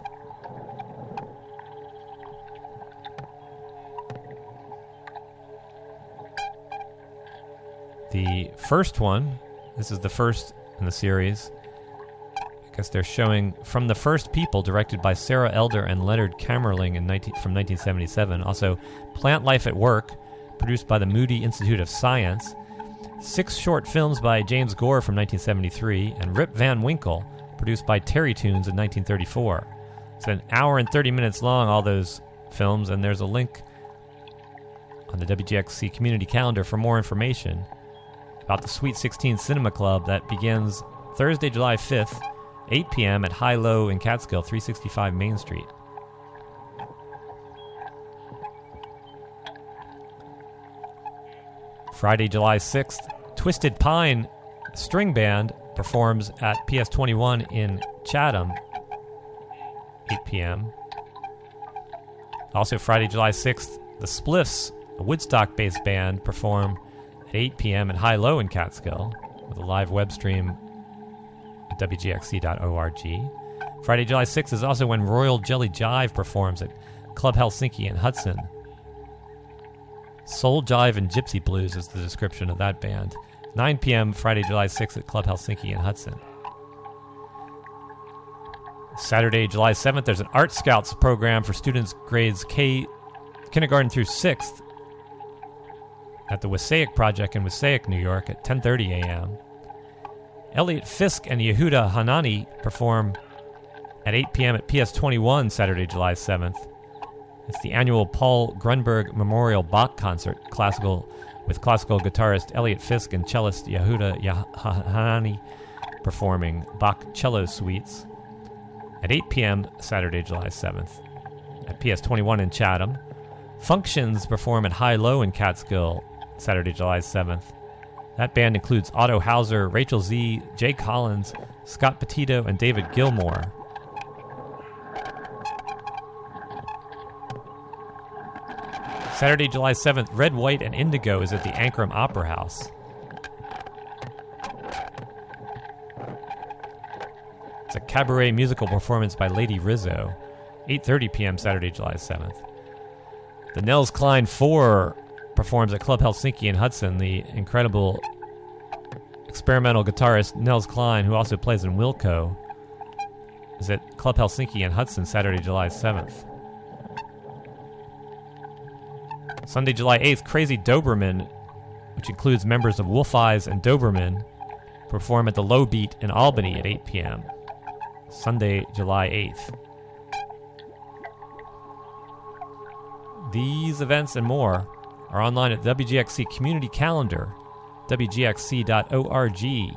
The first one, this is the first in the series. I guess they're showing From the First People, directed by Sarah Elder and Leonard Kamerling from 1977. Also, Plant Life at Work, produced by the Moody Institute of Science. 6 short films by James Gore from 1973. And Rip Van Winkle, produced by Terry Toons in 1934. It's an hour and 30 minutes long, all those films, and there's a link on the WGXC community calendar for more information about the Sweet 16 Cinema Club that begins Thursday, July 5th, 8 p.m. at High-Low in Catskill, 365 Main Street. Friday, July 6th, Twisted Pine String Band performs at PS21 in Chatham, 8 p.m. Also Friday, July 6th, the Spliffs, a Woodstock-based band, perform at 8 p.m. at High-Low in Catskill with a live web stream at WGXC.org. Friday, July 6th is also when Royal Jelly Jive performs at Club Helsinki in Hudson. Soul Jive and Gypsy Blues is the description of that band. 9 p.m. Friday, July 6th at Club Helsinki in Hudson. Saturday, July 7th, there's an Art Scouts program for students grades kindergarten through 6th at the Wassaic Project in Wassaic, New York at 10:30 a.m. Elliot Fisk and Yehuda Hanani perform at 8 p.m. at PS21 Saturday, July 7th. It's the annual Paul Grunberg Memorial Bach Concert, with classical guitarist Elliot Fisk and cellist Yehuda Hanani performing Bach cello suites at 8 p.m. Saturday, July 7th. At PS21 in Chatham, Functions perform at High-Low in Catskill Saturday, July 7th. That band includes Otto Hauser, Rachel Z, Jay Collins, Scott Petito, and David Gilmour. Saturday, July 7th, Red, White, and Indigo is at the Ankrum Opera House. It's a cabaret musical performance by Lady Rizzo, 8:30 p.m. Saturday, July 7th. The Nels Cline 4 performs at Club Helsinki in Hudson. The incredible experimental guitarist Nels Cline, who also plays in Wilco, is at Club Helsinki in Hudson Saturday, July 7th. Sunday, July 8th, Crazy Doberman, which includes members of Wolf Eyes and Doberman, perform at the Low Beat in Albany at 8 p.m. Sunday, July 8th. These events and more are online at WGXC Community Calendar, wgxc.org.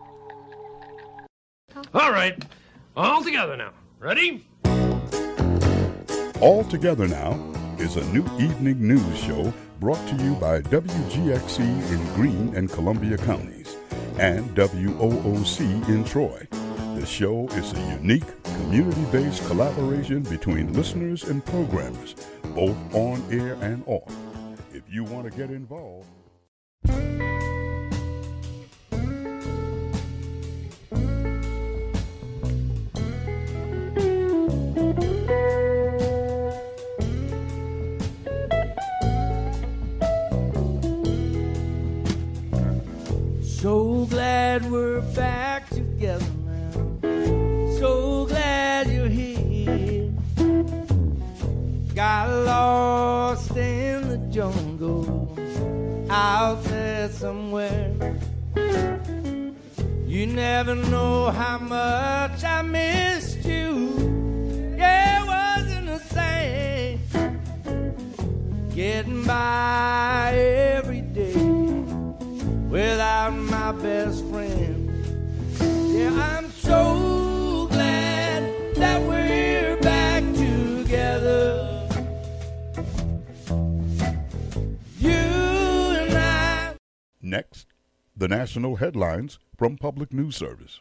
All right, all together now. Ready? All Together Now is a new evening news show brought to you by WGXC in Greene and Columbia counties and WOOC in Troy. The show is a unique, community-based collaboration between listeners and programmers, both on air and off. If you want to get involved... So glad we're back together now. So glad you're here. Got lost in the jungle out there somewhere. You never know how much I missed you. Yeah, it wasn't the same. Getting by every day without my best friend. Yeah, I'm so glad that we're back together. You and I. Next, the national headlines from Public News Service.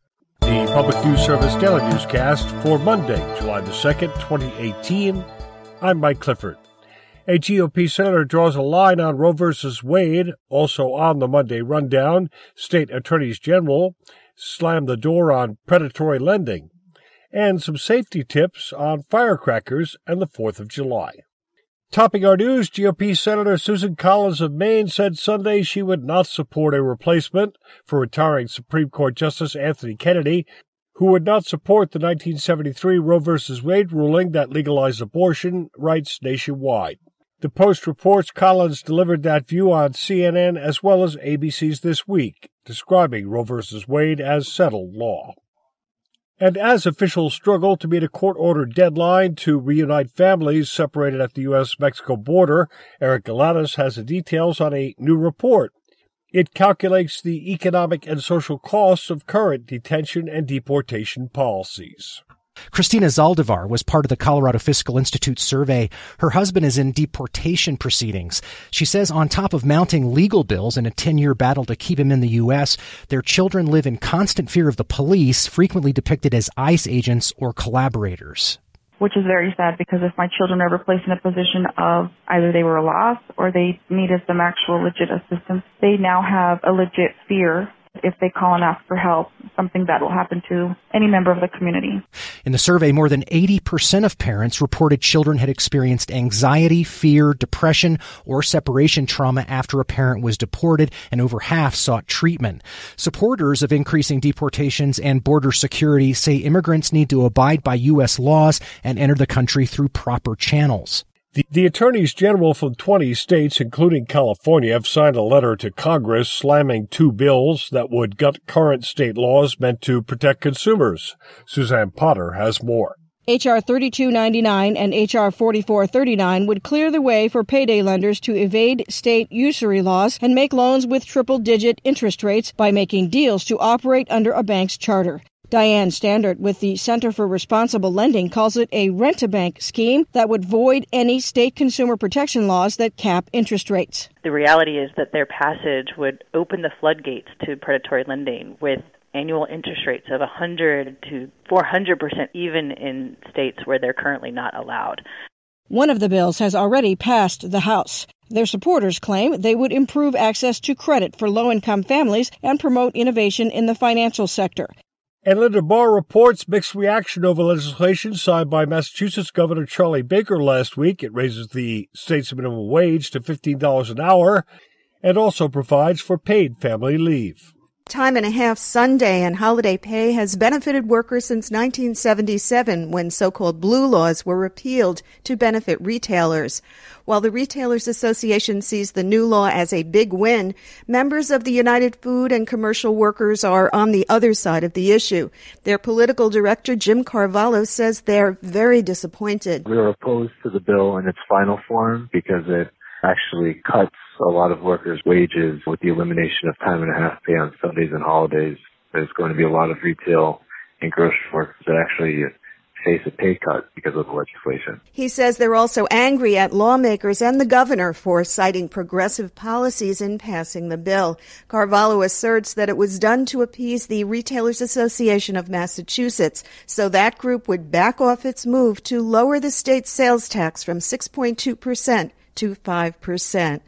The Public News Service Daily Newscast for Monday, July the 2nd, 2018. I'm Mike Clifford. A GOP senator draws a line on Roe v. Wade. Also on the Monday rundown, state attorneys general slam the door on predatory lending, and some safety tips on firecrackers and the 4th of July. Topping our news, GOP Senator Susan Collins of Maine said Sunday she would not support a replacement for retiring Supreme Court Justice Anthony Kennedy, who would not support the 1973 Roe v. Wade ruling that legalized abortion rights nationwide. The Post reports Collins delivered that view on CNN as well as ABC's This Week, describing Roe v. Wade as settled law. And as officials struggle to meet a court-ordered deadline to reunite families separated at the U.S.-Mexico border, Eric Galanis has the details on a new report. It calculates the economic and social costs of current detention and deportation policies. Christina Zaldivar was part of the Colorado Fiscal Institute survey. Her husband is in deportation proceedings. She says on top of mounting legal bills in a 10-year battle to keep him in the U.S., their children live in constant fear of the police, frequently depicted as ICE agents or collaborators. Which is very sad, because if my children are ever placed in a position of either they were lost or they needed some actual legit assistance, they now have a legit fear if they call and ask for help, something that will happen to any member of the community. In the survey, more than 80% of parents reported children had experienced anxiety, fear, depression, or separation trauma after a parent was deported, and over half sought treatment. Supporters of increasing deportations and border security say immigrants need to abide by U.S. laws and enter the country through proper channels. The attorneys general from 20 states, including California, have signed a letter to Congress slamming two bills that would gut current state laws meant to protect consumers. Suzanne Potter has more. H.R. 3299 and H.R. 4439 would clear the way for payday lenders to evade state usury laws and make loans with triple-digit interest rates by making deals to operate under a bank's charter. Diane Standard with the Center for Responsible Lending calls it a rent-a-bank scheme that would void any state consumer protection laws that cap interest rates. The reality is that their passage would open the floodgates to predatory lending with annual interest rates of 100 to 400%, even in states where they're currently not allowed. One of the bills has already passed the House. Their supporters claim they would improve access to credit for low-income families and promote innovation in the financial sector. And Linda Barr reports mixed reaction over legislation signed by Massachusetts Governor Charlie Baker last week. It raises the state's minimum wage to $15 an hour and also provides for paid family leave. Time and a half Sunday and holiday pay has benefited workers since 1977, when so-called blue laws were repealed to benefit retailers. While the Retailers Association sees the new law as a big win, members of the United Food and Commercial Workers are on the other side of the issue. Their political director, Jim Carvalho, says they're very disappointed. We are opposed to the bill in its final form because it actually cuts a lot of workers' wages with the elimination of time and a half pay on Sundays and holidays. There's going to be a lot of retail and grocery workers that actually face a pay cut because of the legislation. He says they're also angry at lawmakers and the governor for citing progressive policies in passing the bill. Carvalho asserts that it was done to appease the Retailers Association of Massachusetts, so that group would back off its move to lower the state's sales tax from 6.2% to 5%.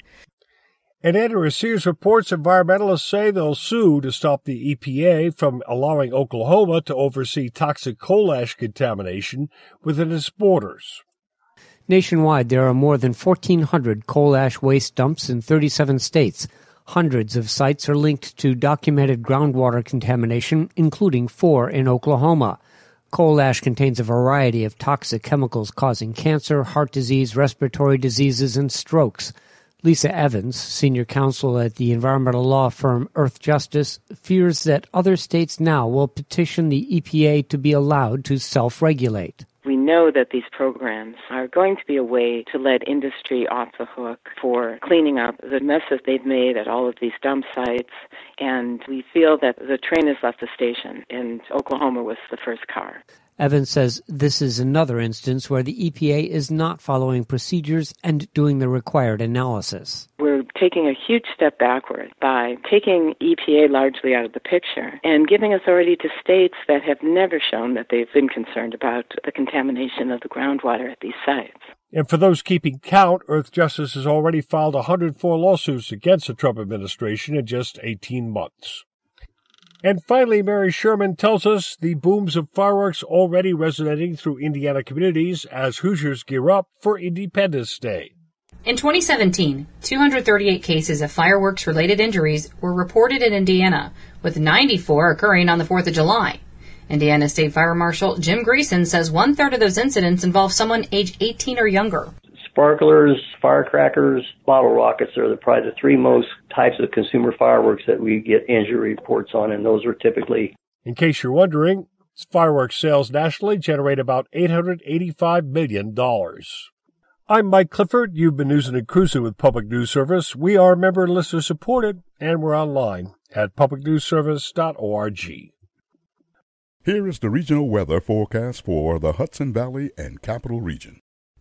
And Andrew Sears reports environmentalists say they'll sue to stop the EPA from allowing Oklahoma to oversee toxic coal ash contamination within its borders. Nationwide, there are more than 1,400 coal ash waste dumps in 37 states. Hundreds of sites are linked to documented groundwater contamination, including 4 in Oklahoma. Coal ash contains a variety of toxic chemicals causing cancer, heart disease, respiratory diseases, and strokes. Lisa Evans, senior counsel at the environmental law firm Earth Justice, fears that other states now will petition the EPA to be allowed to self-regulate. We know that these programs are going to be a way to let industry off the hook for cleaning up the mess that they've made at all of these dump sites, and we feel that the train has left the station, and Oklahoma was the first car. Evans says this is another instance where the EPA is not following procedures and doing the required analysis. We're taking a huge step backward by taking EPA largely out of the picture and giving authority to states that have never shown that they've been concerned about the contamination of the groundwater at these sites. And for those keeping count, Earth Justice has already filed 104 lawsuits against the Trump administration in just 18 months. And finally, Mary Sherman tells us the booms of fireworks already resonating through Indiana communities as Hoosiers gear up for Independence Day. In 2017, 238 cases of fireworks-related injuries were reported in Indiana, with 94 occurring on the 4th of July. Indiana State Fire Marshal Jim Greason says one-third of those incidents involve someone age 18 or younger. Sparklers, firecrackers, bottle rockets are probably the 3 most types of consumer fireworks that we get injury reports on, and those are typically... In case you're wondering, fireworks sales nationally generate about $885 million. I'm Mike Clifford. You've been Newsin' and Cruisin' with Public News Service. We are member and listener supported, and we're online at publicnewsservice.org. Here is the regional weather forecast for the Hudson Valley and Capital Region.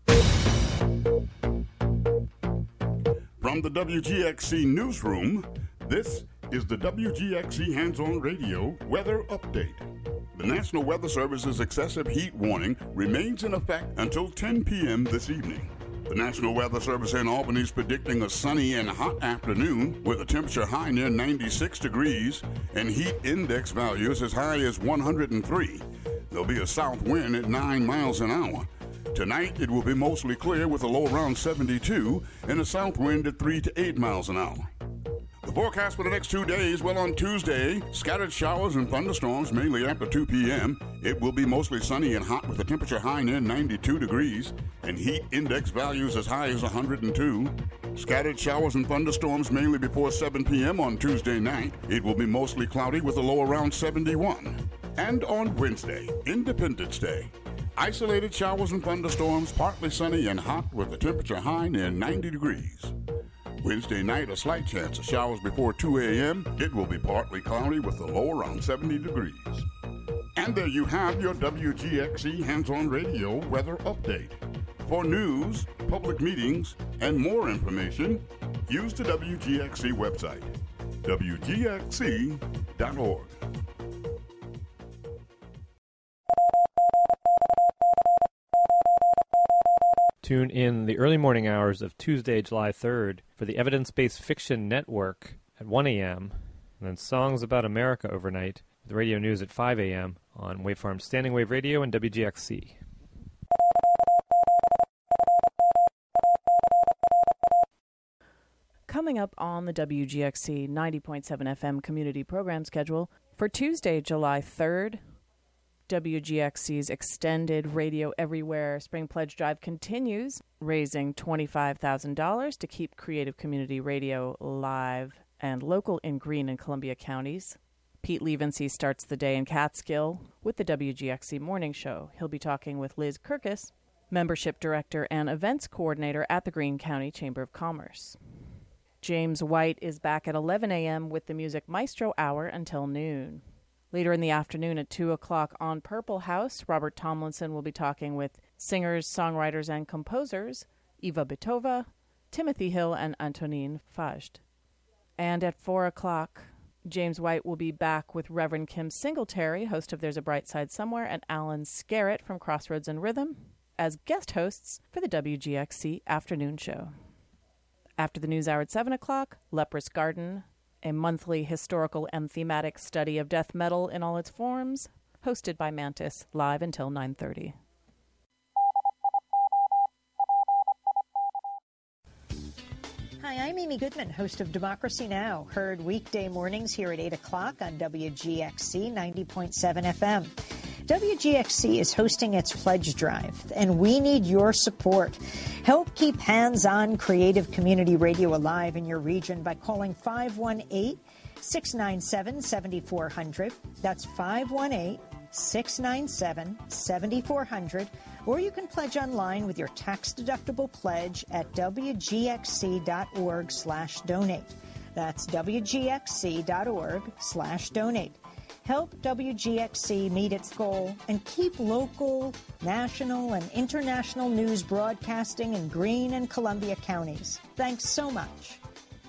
From the WGXC Newsroom, this is the WGXC Hands-On Radio Weather Update. The National Weather Service's excessive heat warning remains in effect until 10 p.m. this evening. The National Weather Service in Albany is predicting a sunny and hot afternoon with a temperature high near 96 degrees and heat index values as high as 103. There'll be a south wind at 9 miles an hour. Tonight, it will be mostly clear with a low around 72 and a south wind at 3 to 8 miles an hour. The forecast for the next 2 days, well, on Tuesday, scattered showers and thunderstorms mainly after 2 p.m. It will be mostly sunny and hot with a temperature high near 92 degrees and heat index values as high as 102. Scattered showers and thunderstorms mainly before 7 p.m. on Tuesday night. It will be mostly cloudy with a low around 71. And on Wednesday, Independence Day, isolated showers and thunderstorms, partly sunny and hot with a temperature high near 90 degrees. Wednesday night, a slight chance of showers before 2 a.m. It will be partly cloudy with a low around 70 degrees. And there you have your WGXC Hands-On Radio Weather Update. For news, public meetings, and more information, use the WGXC website, WGXC.org. Tune in the early morning hours of Tuesday, July 3rd for the Evidence-Based Fiction Network at 1 a.m. and then Songs About America overnight with radio news at 5 a.m. on Waveform's Standing Wave Radio and WGXC. Coming up on the WGXC 90.7 FM community program schedule for Tuesday, July 3rd, WGXC's extended Radio Everywhere Spring Pledge Drive continues, raising $25,000 to keep creative community radio live and local in Greene and Columbia counties. Pete Levency starts the day in Catskill with the WGXC Morning Show. He'll be talking with Liz Kirkus Membership Director and Events Coordinator at the Greene County Chamber of Commerce. James White is back at 11 a.m. with the Music Maestro Hour until noon. Later in the afternoon at 2 o'clock on Purple House, Robert Tomlinson will be talking with singers, songwriters, and composers Eva Bitova, Timothy Hill, and Antonine Fajt. And at 4 o'clock, James White will be back with Reverend Kim Singletary, host of There's a Bright Side Somewhere, and Alan Scarrett from Crossroads and Rhythm, as guest hosts for the WGXC afternoon show. After the news hour at 7 o'clock, Leprous Garden, a monthly historical and thematic study of death metal in all its forms, hosted by Mantis, live until 9:30. Hi, I'm Amy Goodman, host of Democracy Now!, heard weekday mornings here at 8 o'clock on WGXC 90.7 FM. WGXC is hosting its pledge drive, and we need your support. Help keep hands-on creative community radio alive in your region by calling 518-697-7400. That's 518-697-7400. Or you can pledge online with your tax-deductible pledge at wgxc.org/donate. That's wgxc.org/donate. Help WGXC meet its goal and keep local, national, and international news broadcasting in Greene and Columbia counties. Thanks so much.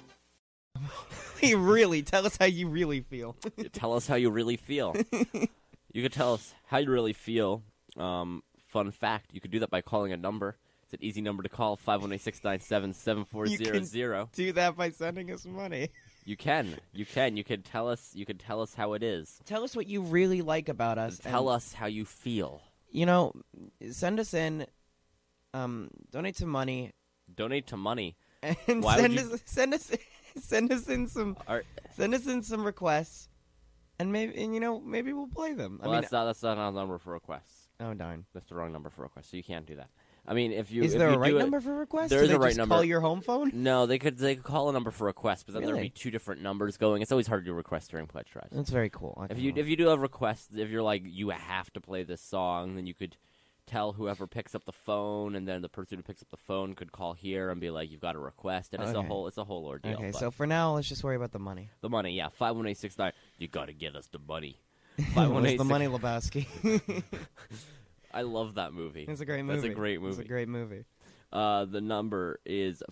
Really, tell us how you really feel. Tell us how you really feel. You could tell us how you really feel. Fun fact, you could do that by calling a number. It's an easy number to call, 518-697-7400. You can do that by sending us money. You can tell us how it is. Tell us what you really like about us. Tell us how you feel. You know, send us in, donate some money. Donate to money. And Why send us in some requests, and maybe we'll play them. Well, that's not a number for requests. Oh darn, that's the wrong number for requests. So you can't do that. I mean, is there a right number for requests? There is a right number. Call your home phone? No, they could call a number for requests, but then Really? there would be two different numbers going. It's always hard to do requests during pledge drives. That's very cool. If you do a request, if you're like you have to play this song, then you could tell whoever picks up the phone, and then the person who picks up the phone could call here and be like, "You've got a request," and it's a whole ordeal. Okay, but so for now, let's just worry about the money. the money, yeah, 518-69. You got to give us the money. Where's the money, Lebowski? I love that movie. It's a great movie. That's a great movie. It's a great movie. The number is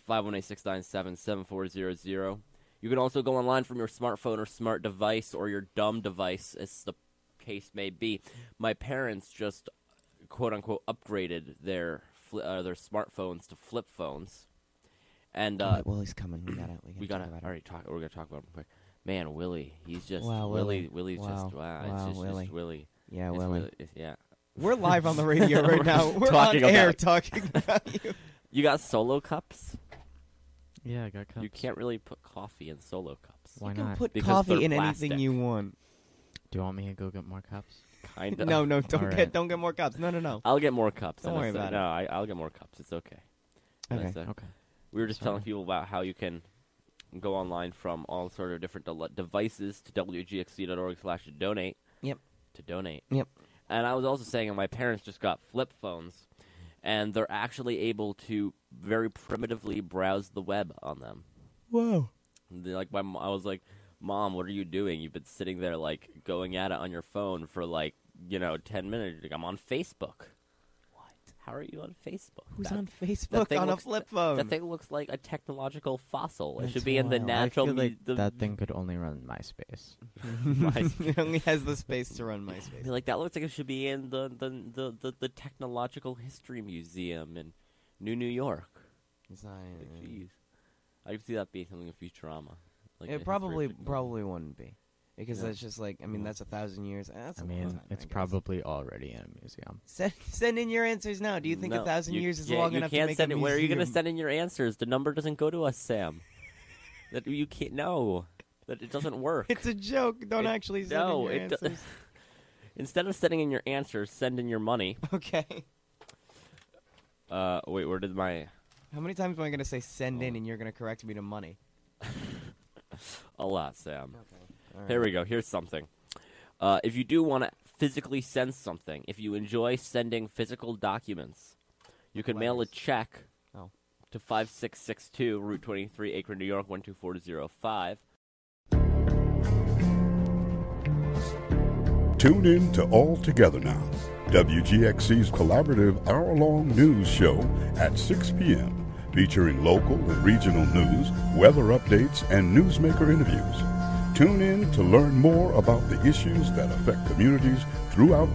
518-697-7400. You can also go online from your smartphone or smart device or your dumb device, as the case may be. My parents just, quote-unquote, upgraded their smartphones to flip phones. And Willie's coming. We gotta we're gonna talk about him quick. Man, Willie, he's just Willie. Willie's just Willie. Willie. Yeah, it's Willie. Yeah. We're live on the radio right now. We're on air talking about you. You got Solo cups? Yeah, I got cups. You can't really put coffee in Solo cups. Why You can not? put Because coffee they're in plastic. anything you want. Do you want me to go get more cups? Kind of. No, don't All right. get more cups. No. I'll get more cups. Don't worry about it. No, I'll get more cups. It's okay. Okay. Okay. We were just telling people about how you can go online from all sort of different devices to wgxc.org/donate. Yep. To donate. Yep. And I was also saying that my parents just got flip phones, and they're actually able to very primitively browse the web on them. Whoa. I was like, Mom, what are you doing? You've been sitting there, like, going at it on your phone for, 10 minutes. Like, I'm on Facebook. What? How are you on Facebook? Who's on Facebook on a flip phone? That thing looks like a technological fossil. That's It should be in the wild. natural... I feel like that thing could only run MySpace. It only has the space to run MySpace. That looks like it should be in the Technological History Museum in New York. Jeez. I could see that being something in Futurama. It probably wouldn't be. Because that's just that's 1,000 years. It's probably already in a museum. Send in your answers now. Do you think 1,000 years is long enough to make send a it. museum? Where are you going to send in your answers? The number doesn't go to us, Sam. That you can't. No, that it doesn't work. It's a joke. Don't actually send in your answers. Instead of sending in your answers, send in your money. Okay. Wait, where did my... How many times am I going to say send in and you're going to correct me to money? A lot, Sam. Okay. All right. Here we go. Here's something. If you do want to physically send something, if you enjoy sending physical documents, You can mail a check to 5662 Route 23, Akron, New York, 12405. Tune in to All Together Now, WGXC's collaborative hour-long news show at 6 p.m., featuring local and regional news, weather updates, and newsmaker interviews. Tune in to learn more about the issues that affect communities throughout